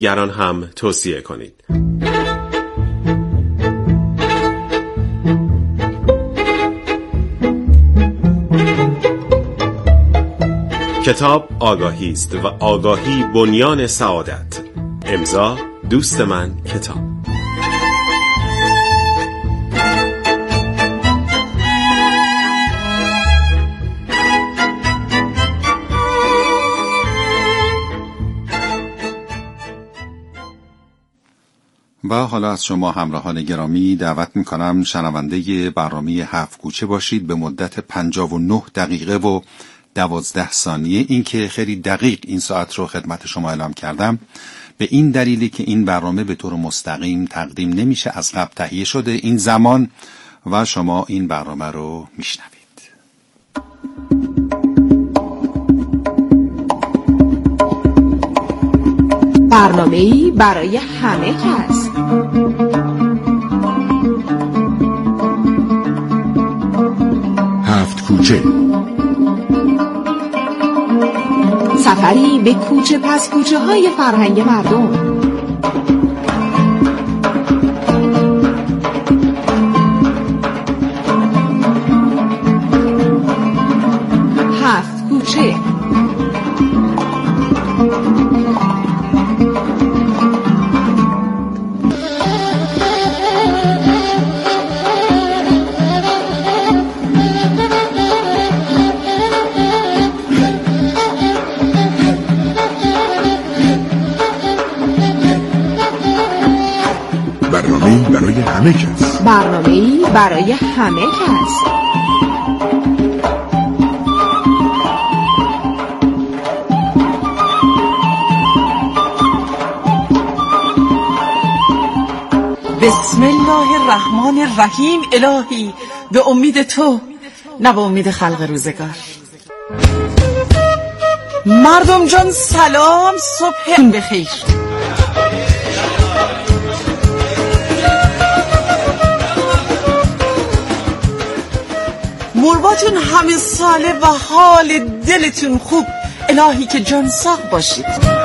دیگران هم توصیه کنید. کتاب آگاهی است و آگاهی بنیان سعادت. امضا دوست من کتاب. و حالا از شما همراهان گرامی دعوت میکنم شنونده برنامه 7 کوچه باشید به مدت 59 دقیقه و 12 ثانیه. این که خیلی دقیق این ساعت رو خدمت شما اعلام کردم به این دلیلی که این برنامه به طور مستقیم تقدیم نمیشه، از قبل تهیه شده این زمان و شما این برنامه رو میشنوید. برنامه‌ای برای همه کس. هفت کوچه، سفری به کوچه پس کوچه های فرهنگ مردم. هفت کوچه. برنامه‌ای برای همه کس. برنامه‌ای برای همه کس. بسم الله الرحمن الرحیم. الهی به امید تو نه به امید خلق روزگار. مردم جان سلام، صبح بخیر. مرباتون همه ساله و حال دلتون خوب. الهی که جان ساق باشید.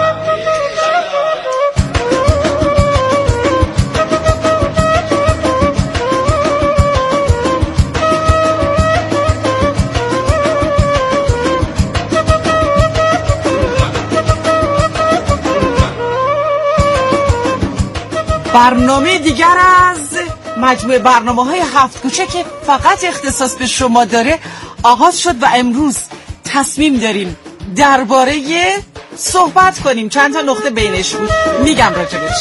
برنامه دیگر از مجموعه برنامه‌های هفت کوچه که فقط اختصاص به شما داره آغاز شد و امروز تصمیم داریم درباره صحبت کنیم. چند تا نقطه بینش بود، میگم راجبش.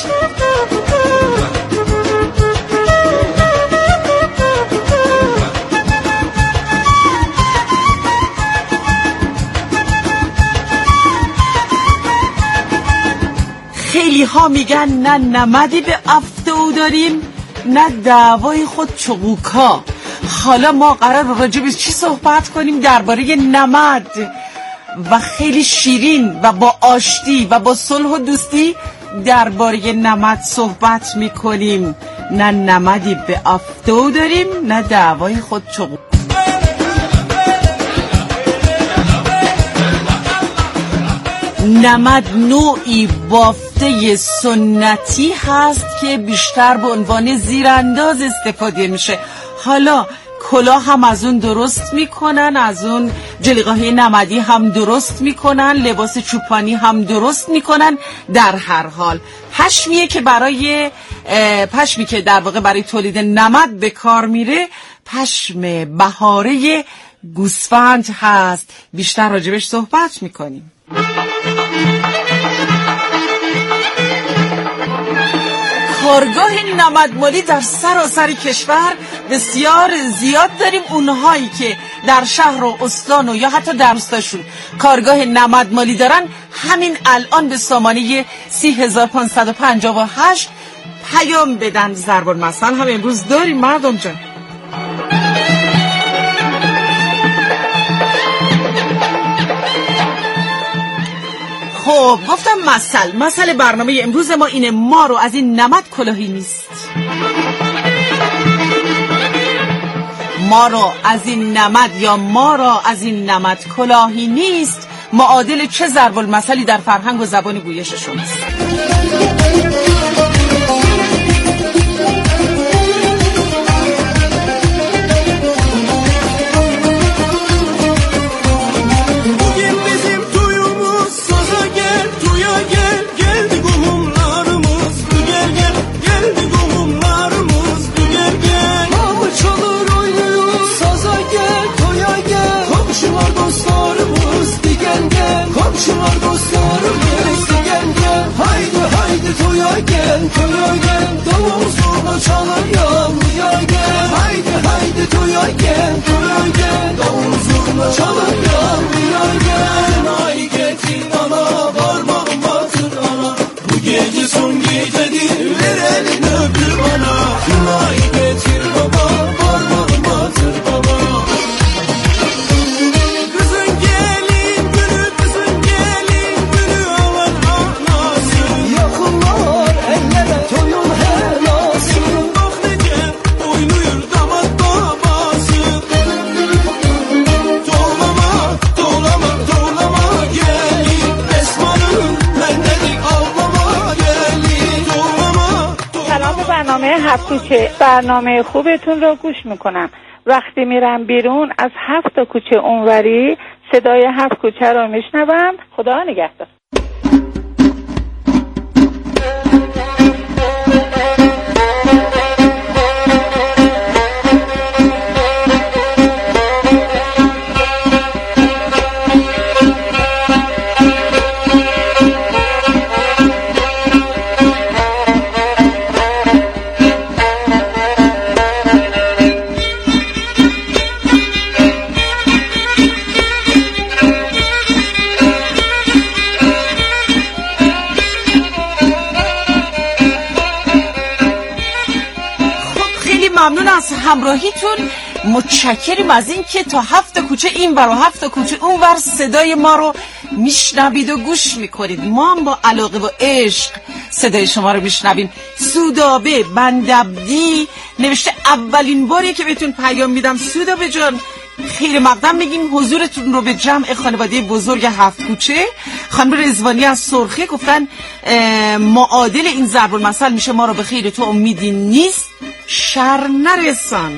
خیلی ها میگن نه نمدی به افتو داریم نه دعوای خود چقوکا. حالا ما قرار راجع به چی صحبت کنیم؟ درباره نمد و خیلی شیرین و با آشتی و با صلح و دوستی درباره نمد صحبت میکنیم. نه نمدی به افتو داریم نه دعوای خود چقوکا. نمد نوعی بافته سنتی هست که بیشتر به عنوان زیرانداز استفاده میشه. حالا کلاه هم از اون درست میکنن، از اون جلیقه‌های نمدی هم درست میکنن، لباس چوپانی هم درست میکنن. در هر حال پشمی که در واقع برای تولید نمد به کار میره پشم بهاره گوسفند هست. بیشتر راجبش صحبت میکنیم. کارگاه نمدمالی در سراسر کشور بسیار زیاد داریم. اونهایی که در شهر و استان و یا حتی در روستاشون کارگاه نمدمالی دارن همین الان به سامانه 30558 پیام بدن. ضرب المثل هم امروز داریم مردم جان. خب گفتم مثل برنامه امروز ما اینه: ما رو از این نمد کلاهی نیست. ما رو از این نمد یا ما را از این نمد کلاهی نیست معادل چه ضرب المثلی در فرهنگ و زبان گویش شماست؟ toya gel davul zurna çalar yanlıya gel. Haydi haydi toya gel davul zurna çalar yanlıya gel. Ay getir ana parmağım batır ana, bu gece son gecedir ver elini öpür bana. Ay getir baba parmağım batır baba. برنامه هفت کوچه، برنامه خوبتون رو گوش میکنم. وقتی میرم بیرون از 7 کوچه اونوری صدای 7 کوچه رو میشنوم. خدا نگهدار. ممنون از همراهیتون، متشکریم از این که تا 7 کوچه این ور و 7 کوچه اون ور صدای ما رو میشنوید و گوش میکنید. ما هم با علاقه و عشق صدای شما رو میشنویم. سودابه بندبدی نوشته اولین باریه که بهتون پیام میدم. سودابه جان خیر مقدم میگیم حضورتون رو به جمع خانواده بزرگ 7 کوچه. خانم رضوانی از سرخه گفتن معادل این ضرب المثل میشه ما رو به خیر تو امیدی نیست شر نرسان.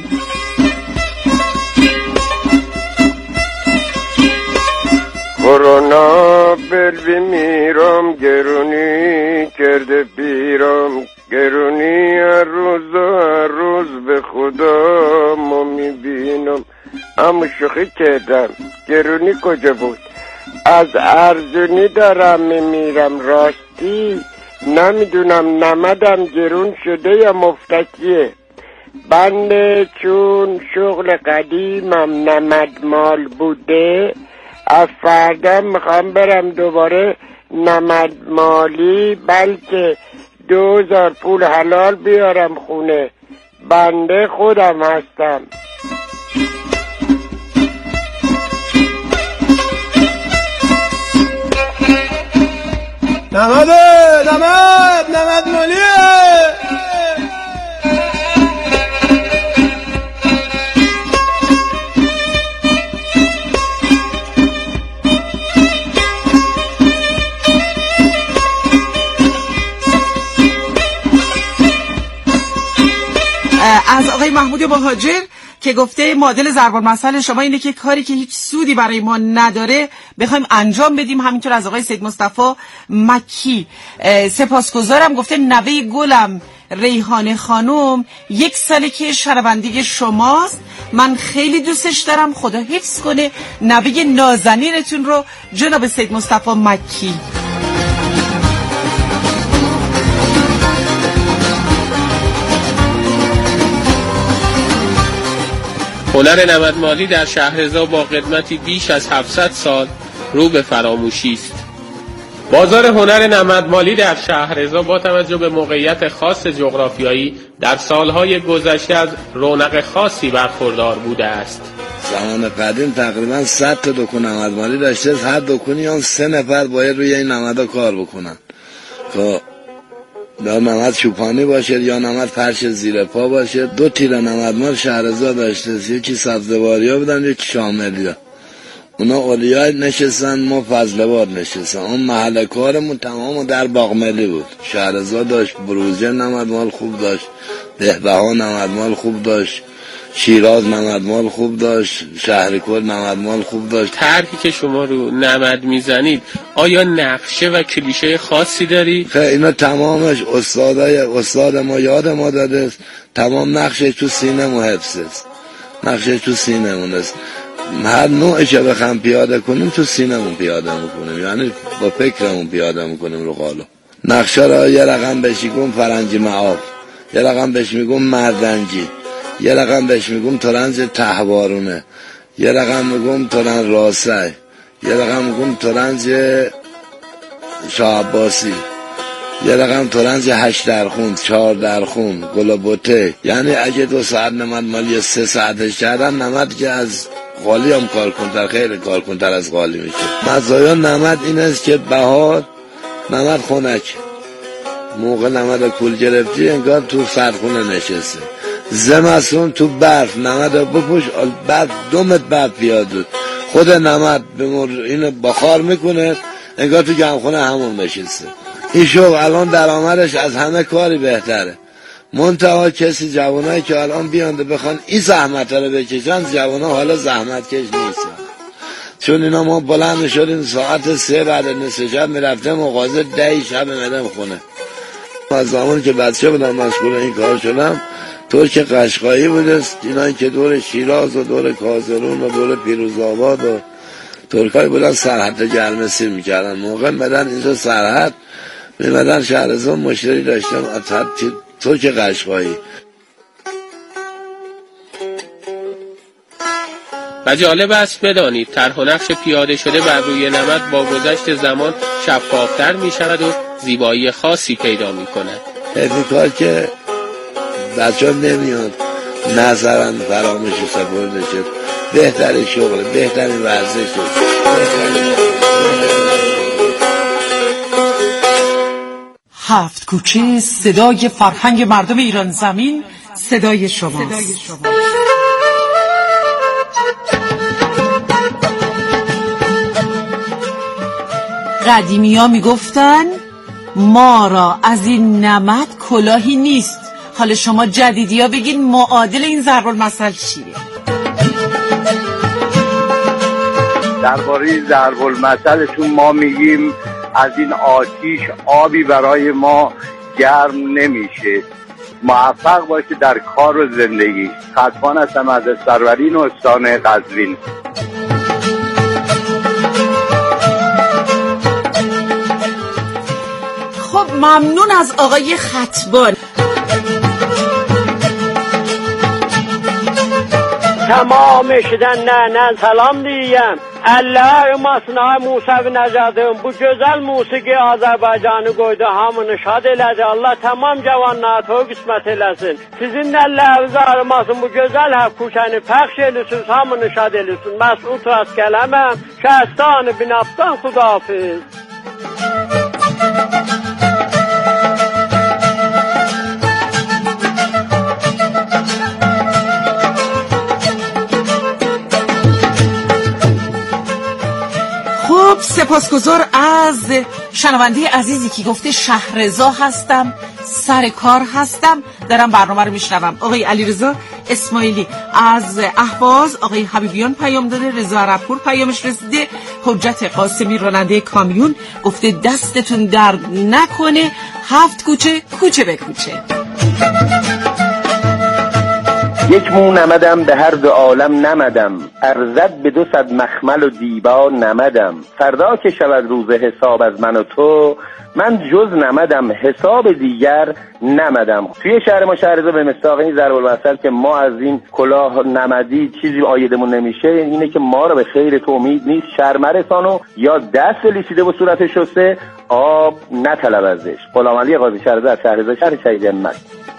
کرونا بل میرم گرونی کرده بیرم گرونی هر روز به خدا ما میبینم. اما شوخی کردم، گرونی کجا بود؟ از ارزونی دارم میمیرم. راستی نمیدونم نمدم گرون شده یا مفتکیه. بنده چون شغل قدیمم نمد مال بوده، از فردا میخوام برم دوباره نمد مالی، بلکه 2000 پول حلال بیارم خونه. بنده خودم هستم. نمد مالیه. از آقای محمود مهاجر که گفته معادل ضرب المثل شما اینه که کاری که هیچ سودی برای ما نداره بخوایم انجام بدیم. همینطور از آقای سید مصطفی مکی سپاسگزارم. گفته نوه گلم ریحانه خانم 1 ساله که شنونده شماست، من خیلی دوستش دارم، خدا حفظ کنه نوه نازنینتون رو جناب سید مصطفی مکی. هنر نمدمالی در شهرضا با قدمتی بیش از 700 سال رو به فراموشی است. بازار هنر نمدمالی در شهرضا با توجه به موقعیت خاص جغرافیایی در سالهای گذشته از رونق خاصی برخوردار بوده است. زمان قدیم تقریبا 100 تا دکون نمدمالی داشته. هر دکونی هم 3 نفر باید روی این نمدها کار بکنن که یا نمد چوپانی باشه یا نمد فرش زیر پا باشه. 2 تیر نمدمال شهرضا داشته، یکی سبزواریا بودن یکی شاملیا. اونا اولیای نشستن، ما فضلوار نشستن. اون محل کارمون تمام در باغملی بود. شهرضا داشت بروجه نمدمال خوب داشت، دهبهان نمدمال خوب داشت، شیراز نمدمال خوب داشت، شهرکل نمدمال خوب داشت. طرحی که شما رو نمد میزنید آیا نقشه و کلیشه خاصی داری؟ خیلی اینا تمامش استاد ما یاد ما داده. تمام نقشه تو سینه ما حفظ است. نقشه تو سینه مون است. هر نوعش رو بخوام پیاده کنیم تو سینمون پیاده میکنیم، یعنی با فکرمون پیاده میکنیم رو قالب. نقشه را یه رقم بهش میگم فرنگی معاب، یه رقم بهش میگم مردنگی، یه رقم بهش میگم ترنج تهوارونه، یه رقم میگم ترنج راسه، یه رقم میگم ترنج شاه عباسی، یه رقم ترنج 8 درخون، 4 درخون، گلابوته. یعنی اگه 2 ساعت نمد مالی 3 ساعتش کردن، نمد که از قالی هم کارکنتر، خیلی کارکنتر از قالی میشه. مزایا نمد این است که بهار نمد خنک، موقع نمد کول گرفتی انگار تو سرخونه نشسته. زمستون تو برف نمد بپوش، بعد 2 متر بعد پیادود خود نمد اینو بخار میکنه انگار تو گرمخونه همون نشسته. این شغل الان درآمدش از همه کاری بهتره. منتها کسی جوانایی که الان بیانده بخوان این زحمت رو بکشن، جوانا حالا زحمت کش نیستن. چون اینا ما بلند شدیم ساعت 3 بعد نصف شب میرفتم مغازه 10 شب میمدم خونه. از زمانی که بچه بودم مشغول این کار شدم، ترک قشقایی بود، اینایی که دور شیراز و دور کازرون و دور پیروزآباد و ترکایی بودن سرحد گرمسیر میکردن. موقع میمدن اینجا سرحد میمدن شهرستان، مشتری داشتم از ترک قشقایی. و جالب است بدانید طرح و نقش پیاده شده بر روی نمد با گذشت زمان شفافتر می شود و زیبایی خاصی پیدا می کند. این کار که بچه ها نمیاد نظرن فراموشی سپرده شد. بهترین شغل، بهترین ورزش شد. 7 کوچه، صدای فرهنگ مردم ایران زمین، صدای شماست. قدیمی ها می گفتن ما را از این نمد کلاهی نیست. حالا شما جدیدی ها بگین معادل این ضرب المثل چیه؟ درباره ضرب المثلشون ما میگیم از این آتیش آبی برای ما گرم نمیشه. موفق باشه در کار و زندگی. خطبان هستم از سرورین و استان قزوین. خب ممنون از آقای خطبان. تمام شدن نه سلام diyeyim. Allah masna Musa ve Necad'ın bu güzel musiki Azerbaycan'ı koydu, hamını şad elədi. Allah tamam cavanlara toy qismət eləsin. Sizin əllərinizi ağrımasın, bu gözəl həfkuşəni pəxş eləsin, hamını şad eləsin. Məsud rast gələməm, şəhəstanı binafdan xudafiz. خب سپاسگزار از شنونده عزیزی که گفته شهرزا هستم، سر کار هستم، دارم برنامه رو میشنوم. آقای علیرضا اسماعیلی از اهواز، آقای حبیبیان پیام داده، رضا عربپور پیامش رسیده، حجت قاسمی راننده کامیون گفته دستتون درد نکنه، 7 کوچه کوچه به کوچه. یک مو نمدم به هر دو عالم نمدم، ارزد به 200 مخمل و دیبا نمدم. فردا که شود روز حساب از من و تو، من جز نمدم حساب دیگر نمدم. توی شهر ما شهرزا به مصداق این ضرب المثل که ما از این کلاه نمدی چیزی آیدمون نمیشه، اینه که ما رو به خیر تو امید نیست، شرمه رسانو یا دست لیسیده و صورت شسته آب نطلب ازش. غلامعلی قاضی شهرزا از شهرزا، شهر شهید همت.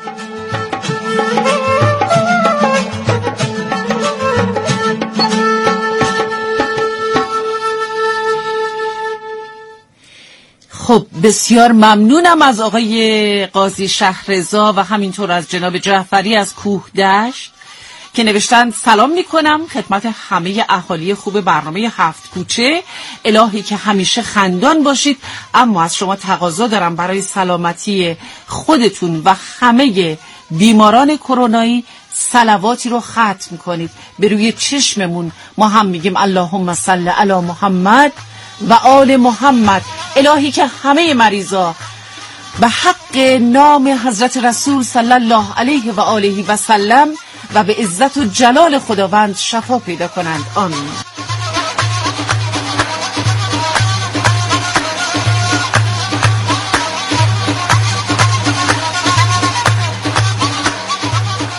خب بسیار ممنونم از آقای قاضی شهرزا و همینطور از جناب جعفری از کوه دشت که نوشتن سلام میکنم خدمت همه اهالی خوب برنامه 7 کوچه. الهی که همیشه خندان باشید، اما از شما تقاضا دارم برای سلامتی خودتون و همه بیماران کرونایی صلواتی رو ختم کنید به روی چشممون. ما هم میگیم اللهم صل علی محمد و آل محمد. الهی که همه مریضا به حق نام حضرت رسول صلی الله علیه و آله و سلم و به عزت و جلال خداوند شفا پیدا کنند. آمین.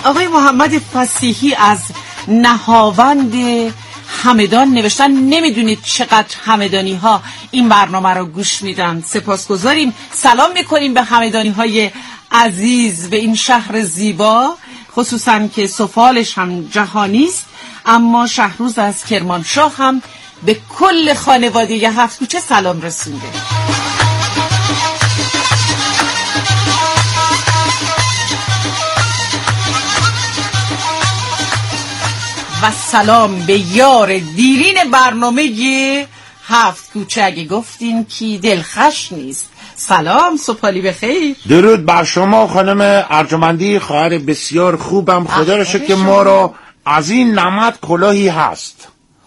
آقای محمد فصیحی از نهاوند همدان نوشتن نمیدونید چقدر همدانی ها این برنامه رو گوش میدن. سپاسگزاریم. سلام میکنیم به همدانی های عزیز به این شهر زیبا، خصوصا که سفالش هم جهانی است. اما شهروز از کرمانشاه هم به کل خانواده هفت کوچه سلام رسونده. و سلام به یار دیرین برنامه هفت کوچه. اگه گفتین کی دلخوش نیست. سلام، صبحالی بخیر. درود بر شما خانم ارجمندی، خواهر بسیار خوبم. خدا رو شکر که ما رو از این نمد کلاهی هست.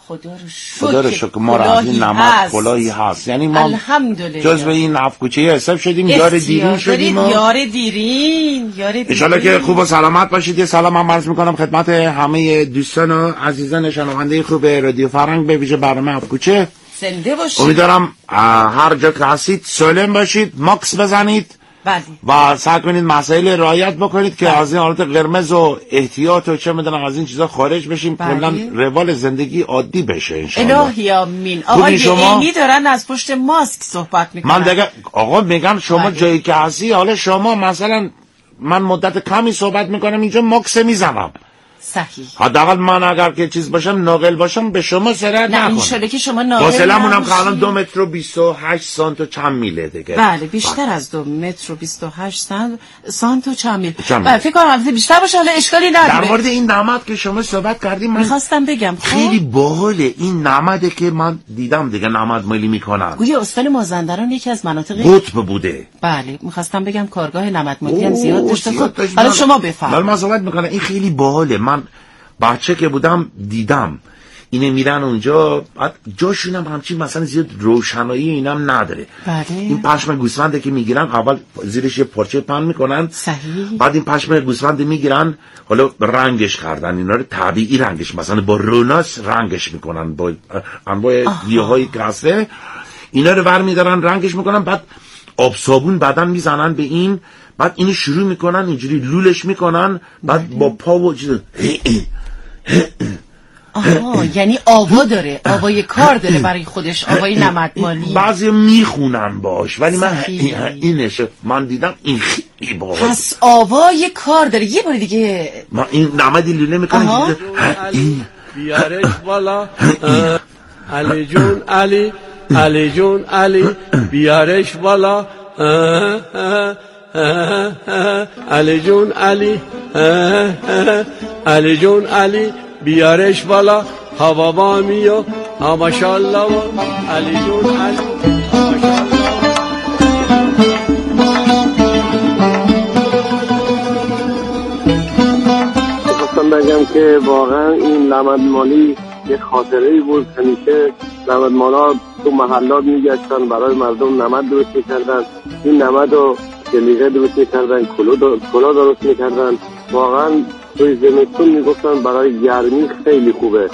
خدا رو شکر ما رو از این نمد کلاهی هست. یعنی ما جزو این هفت کوچه حساب شدیم، یار دیرین شدیم. یار دیرین انشالله که خوب و سلامت باشید. یه سلام هم عرض میکنم خدمت همه دوستان و عزیزان شنونده خوب رادیو فرهنگ، به ویژه برنامه هفت کوچه. زنده باشید. امیدوارم هر جا که هستید سالم باشید، ماکس بزنید. بله. و سعی کنید مسائل رعایت بکنید که از این حالت قرمز و احتیاط و چه میدونم از این چیزا خارج بشیم. کلا روال زندگی عادی بشه ان شاء الله. الهی آمین. آقای اینی دارن از پشت ماسک صحبت میکنن. من دیگه آقا میگم شما جایی که هستی، حالا شما مثلا من مدت کمی صحبت میکنم اینجا ماکس میزنم. صحیح. حداقل من اگر که چیز باشم ناقل باشم به شما سرعت نکنم. نه انشالله که شما ناقل فاصله‌مون هم که الان 2 متر و 28 سانت و چند میله دیگه. بله بیشتر از 2 متر و 28 سانت و چند میل. بله فکر کنم بیشتر باشه، حالا اشکالی نداره. در مورد این نمد که شما صحبت کردیم من می‌خواستم بگم خیلی باحاله این نمده که من دیدم دیگه نمد مالی میکنن. گویا استان مازندران یکی از مناطق قطب بوده. بله می‌خواستم بگم کارگاه نمد مالی هم زیاد داشته. حالا شما بفرمایید. من صحبت میکنم این خیلی باحاله. من بچه که بودم دیدم اینه میرن اونجا، جاشون هم همچین مثلا زیاد روشنایی اینم نداره. بله. این پشم گوسفنده که میگیرن اول زیرش یه پارچه پهن میکنن. صحیح. بعد این پشم گوسفند میگیرن، حالا رنگش کردن اینا رو طبیعی رنگش، مثلا با روناس رنگش میکنن، با انواع گیاهایی که هسته اینا رو برمیدارن رنگش میکنن، بعد آب صابون بعدن میزنن به این، بعد اینو شروع میکنن اینجوری لولش میکنن، بعد با پا و چیز یعنی آوا داره، آوای کار داره برای خودش، آوای نمدمالی. بعضی میخونن باش، ولی من اینش من دیدم این خیلی باحال. پس آوای کار داره. یه بار دیگه ما این نمدی لوله میکنن بیارش بالا علی جون علی، علی جون علی بیارش بالا علی جون علی، علی جون علی بیارش بالا هواوامی و ماشاءالله و علی جون علی خواستم بگم که واقعا این نمدمالی یه خاطره‌ای بود. همیشه نمدمالا تو محلات میگشتن برای مردم نمد درست میکردن. این نمد رو جلیقه درست میکردن، کلا درست میکردن. واقعا توی زمستون میگفتن برای گرمی خیلی خوبه.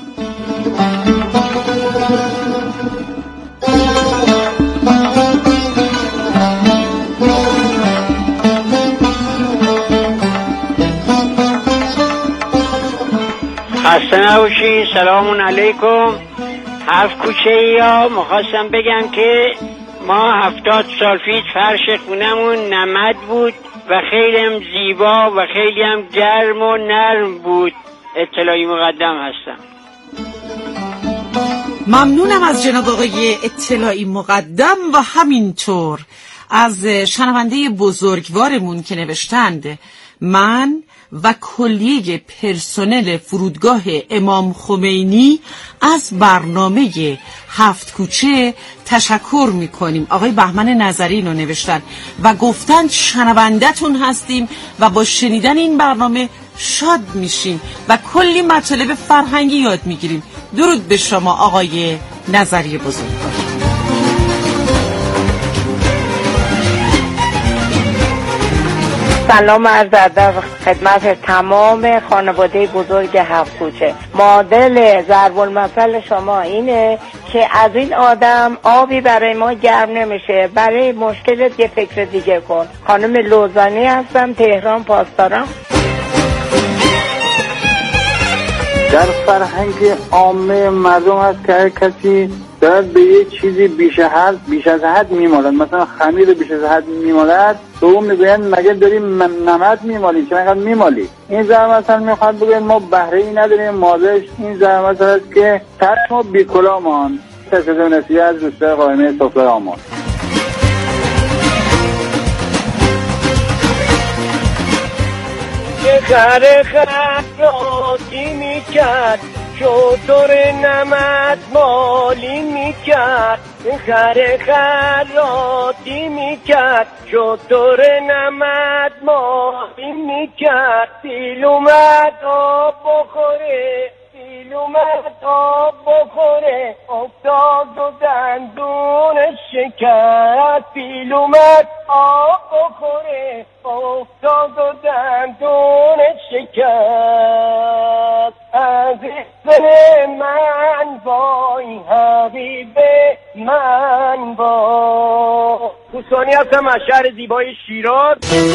خسته نباشین. سلام علیکم. هفت کوچه ها میخواستم بگم که ما 70 سال پیش فرش خونمون نمد بود و خیلی هم زیبا و خیلی هم گرم و نرم بود. اطلاعی مقدم هستم. ممنونم از جناب آقای اطلاعی مقدم و همینطور از شنونده بزرگوارمون که نوشتند من و کلیه پرسنل فرودگاه امام خمینی از برنامه هفت کوچه تشکر میکنیم. آقای بهمن نظری رو نوشتن و گفتن شنوندتون هستیم و با شنیدن این برنامه شاد میشیم و کلی مطالب فرهنگی یاد میگیریم. درود به شما آقای نظری بزرگوار. سلام عرض ادب خدمت تمام خانواده بزرگ هفت کوچه. معادل ضرب المثل شما اینه که از این آدم آبی برای ما گرم نمیشه، برای مشکلت یه فکر دیگه کن. خانم لوزانی هستم، تهران پاسداران. در فرهنگ عامه مردم هست که هر کسی دارد به یه چیزی بیش از حد میمالد، مثلا خمیر بیش از حد میمالد، به اون میگویند مگه داری نمد میمالی، چرا اینقدر میمالی؟ این زن مثلا میخواد بگه ما بهره ای نداریم مالش. این زن مثلا است که ترک ما بیکلا مان. تشکر نسیه از دوستای قائمه سفره آمان. که خر خراتی میکرد شطور نمد مالی میکرد، خر خراتی میکرد شطور نمد مالی میکرد. پیل اومد آب بخوره، پیل اومد آب بخوره، افتاد و دندون شکر. پیل اومد آب بخوره، افتاد و دندون شکر. عزیز من وای حبیب من با. حسانی هستم از شهر زیبای شیراز.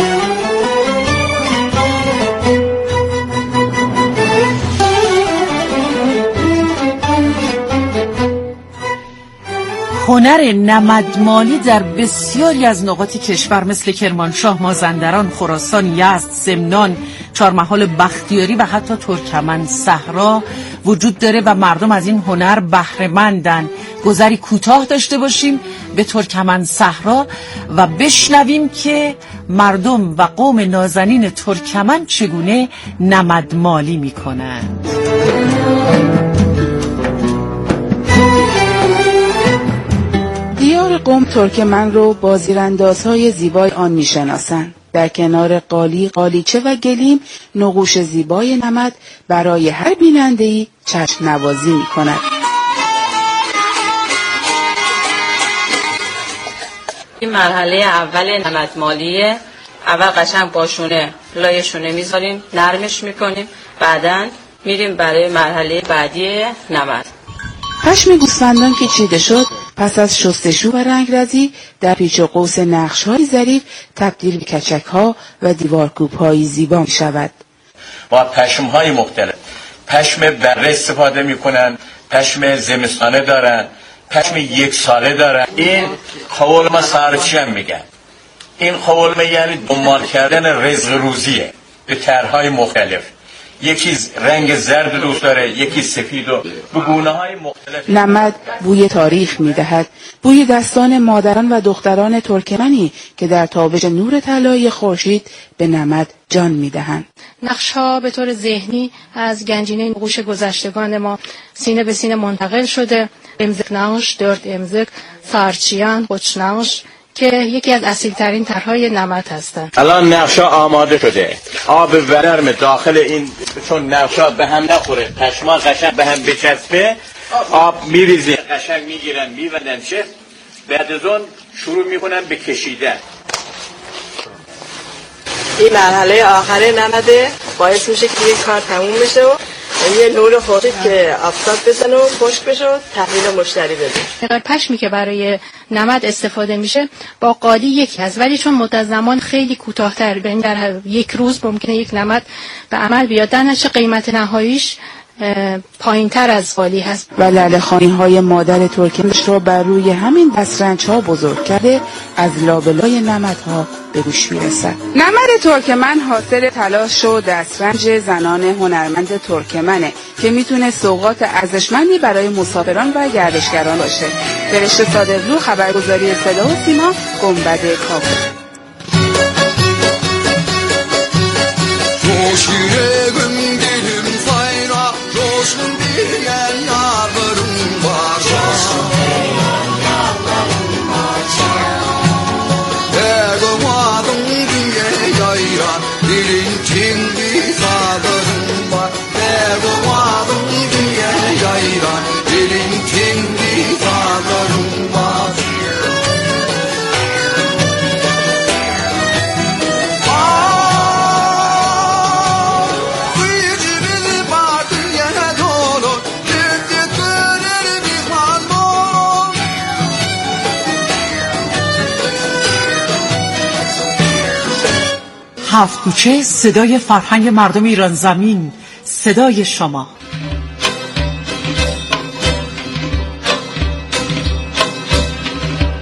هنر نمدمالی در بسیاری از نقاط کشور مثل کرمانشاه، مازندران، خراسان، یزد، سمنان، چهارمحال بختیاری و حتی ترکمن صحرا وجود داره و مردم از این هنر بهره مندن. گذری کوتاه داشته باشیم به ترکمن صحرا و بشنویم که مردم و قوم نازنین ترکمن چگونه نمدمالی میکنند. دیار قوم ترکمن رو با زیراندازهای زیبای آن میشناسند. در کنار قالی، قالیچه و گلیم نقوش زیبای نمد برای هر بیننده‌ای چشم نوازی می‌کند. این مرحله اول نمدمالیه. اول قشنگ باشونه لای شونه میذاریم، نرمش میکنیم، بعداً میریم برای مرحله بعدی نمد. پشم گوسفندان که چیده شد پس از شستشو و رنگرزی در پیچ و قوس نقش‌های ظریف تبدیل به کچک‌ها و دیوارکوب‌های زیبا می‌شود. با پشم‌های مختلف، پشم بره استفاده می‌کنن، پشم زمستانه دارن، پشم یک ساله دارن. این قولمه سارچی هم میگن. این قولمه یعنی دنبال کردن رزق روزیه به طرح‌های مختلف. یکی رنگ زرد دوست داره، یکی سفید و به گونه‌های مختلف. نمد بوی تاریخ می‌دهد، بوی دستان مادران و دختران ترکمنی که در تابش نور طلایی خورشید به نمد جان می‌دهند. نقش‌ها به طور ذهنی از گنجینه نقوش گذشتگان ما سینه به سینه منتقل شده. امزک نقش، درد امزک، سارچیان، قچنقش که یکی از اصیل‌ترین طرح‌های نمد هستند. الان نقشا آماده شده. آب ورم داخل این، چون نقشا به هم نخوره، پشما قشنگ به هم بچسبه، آب میریزه، قشنگ میگیرن میوندن چه، بعد از اون شروع میکنن به کشیدن. این مرحله آخر نمده باعث میشه که یک کار تموم بشه و یه نور خورشید که آفتاب بزنه و خشک بشه و تحویل مشتری بده. پشمی که برای نمد استفاده میشه با قالی یکی هست، ولی چون مدت زمان خیلی کوتاه‌تر، ببین در یک روز ممکنه یک نمد به عمل بیاد، در نتیجه قیمت نهاییش پایین‌تر از قالی هست. و لاله‌خوانی‌های مادر ترکمنش را بر روی همین دسترنج‌ها بزرگ کرده از لابلای نمدها به گوش میرسد. نمد ترکمن حاصل تلاش و دسترنج زنان هنرمند ترکمنه که میتونه سوغات ارزشمندی برای مسافران و گردشگران باشه. فرشته صادقلو، خبرگزاری صدا و سیما، گنبد کاخ. هفت کوچه، صدای فرهنگ مردم ایران زمین، صدای شما.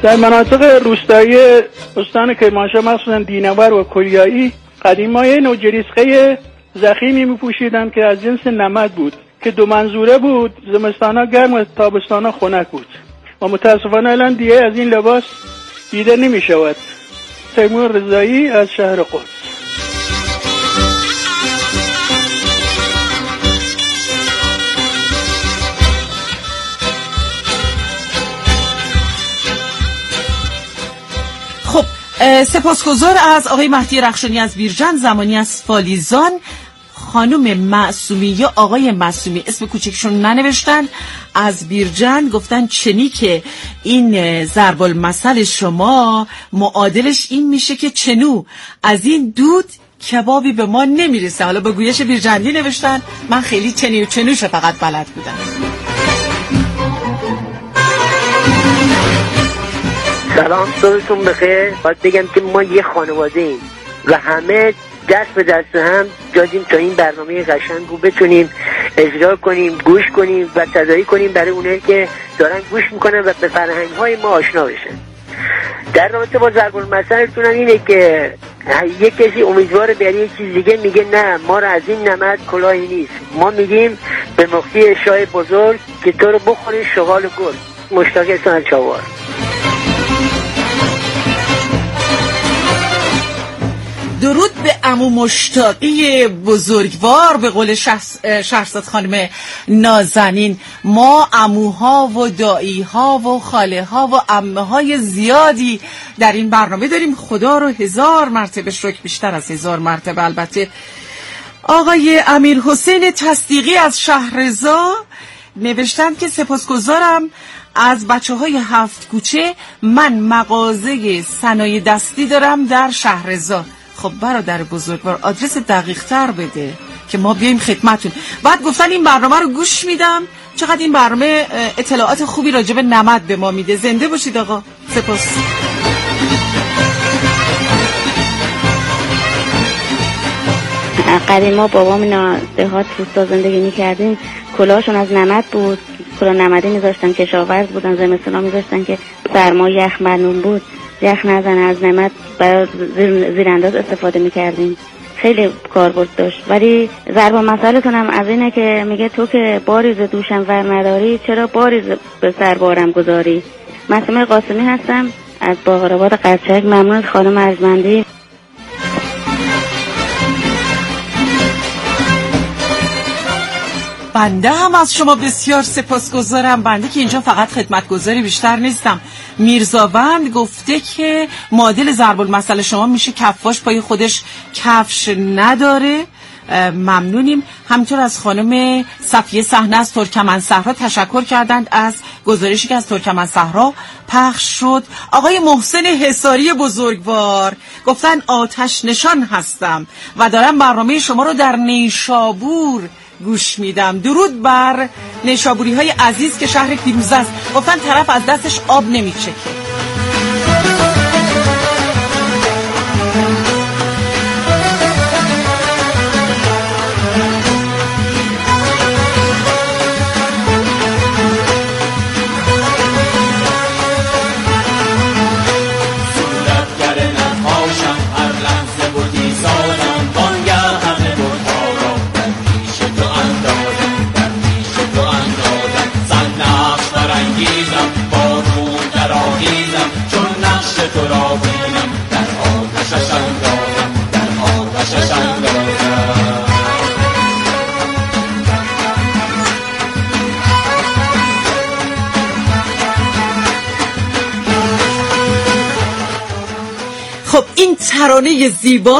در مناطق روستایی استان کرمانشاه مخصوصا دینور و کلیایی قدیما یه نوع جریسقه ضخیمی میپوشیدن که از جنس نمد بود که دو منظوره بود، زمستانا گرم و تابستانا خنک بود و متاسفانه الان دیگه از این لباس دیده نمیشود. تیمور رضایی از شهر قدس. خب سپاسگزار از آقای مهدی رخشانی از بیرجند، زمانی از فالیزان. خانم معصومی یا آقای معصومی اسم کوچکشون ننوشتن، از بیرجند گفتن چنی که این ضرب المثل شما معادلش این میشه که چنو از این دود کبابی به ما نمیرسه. حالا با گویش بیرجندی نوشتن، من خیلی چنی و چنوش فقط بلد بودم. سلام، صبحتون بخیر. باید بگم که ما یه خانواده ایم و همه دست به دست هم دادیم تا این برنامه قشنگ رو بتونیم اجرا کنیم، گوش کنیم و تداعی کنیم برای اونایی که دارن گوش میکنن و به فرهنگ‌های ما آشنا بشن. در رابطه با ضرب المثلتون اینه که یک کسی امیدواره برای یک چیز دیگه میگه نه ما را از این نمد کلاهی نیست. ما میگیم به مختی شاه بزرگ که تو رو بخوری شغال گل. مشتاق هستم چاوار. درود به عمو مشتاقی بزرگوار، به قول شهرزاد خانم نازنین. ما عموها و داییها و خاله ها و عمه های زیادی در این برنامه داریم. خدا رو 1000 مرتبه شکر، بیشتر از 1000 مرتبه البته. آقای امیر حسین تصدیقی از شهرزا نوشتن که سپاسگزارم از بچه‌های 7 کوچه، من مغازه صنایع دستی دارم در شهرزا. خب برادر بزرگوار آدرس دقیق تر بده که ما بیایم خدمتون. بعد گفتن این برنامه رو گوش میدم. چقدر این برنامه اطلاعات خوبی راجع به نمد به ما میده. زنده باشید آقا. سپاس. قدیما بابام دهات روستا زندگی میکردیم، کلاهشون از نمد بود، کلاه نمدی میذاشتن، کشاورز بودن، زمستونا میذاشتن که سرما یخ معلوم بود یخ نزنه، از نمد برای زیرانداز استفاده میکردیم. خیلی کاربرد داشت. ولی ضرب المثلتون هم از اینه که میگه تو که باری ز دوشم ور نداری، چرا باری به سر بارم گذاری. معصومه قاسمی هستم از باقرآباد قرچک. ممنون از خانم ارجمندی. بنده هم از شما بسیار سپاسگزارم. بنده که اینجا فقط خدمتگزاری بیشتر نیستم. میرزاوند گفته که معادل ضرب المثل شما میشه کفاش پای خودش کفش نداره. ممنونیم. همینطور از خانم صفیه صحنه از ترکمنصحرا تشکر کردند از گزارشی که از ترکمنصحرا پخش شد. آقای محسن حصاری بزرگوار گفتن آتش نشان هستم و دارم برنامه شما رو در نیشابور گوش میدم. درود بر نیشابوری های عزیز که شهر پیروزه است. گفتن طرف از دستش آب نمیچکه. خب این ترانه زیبا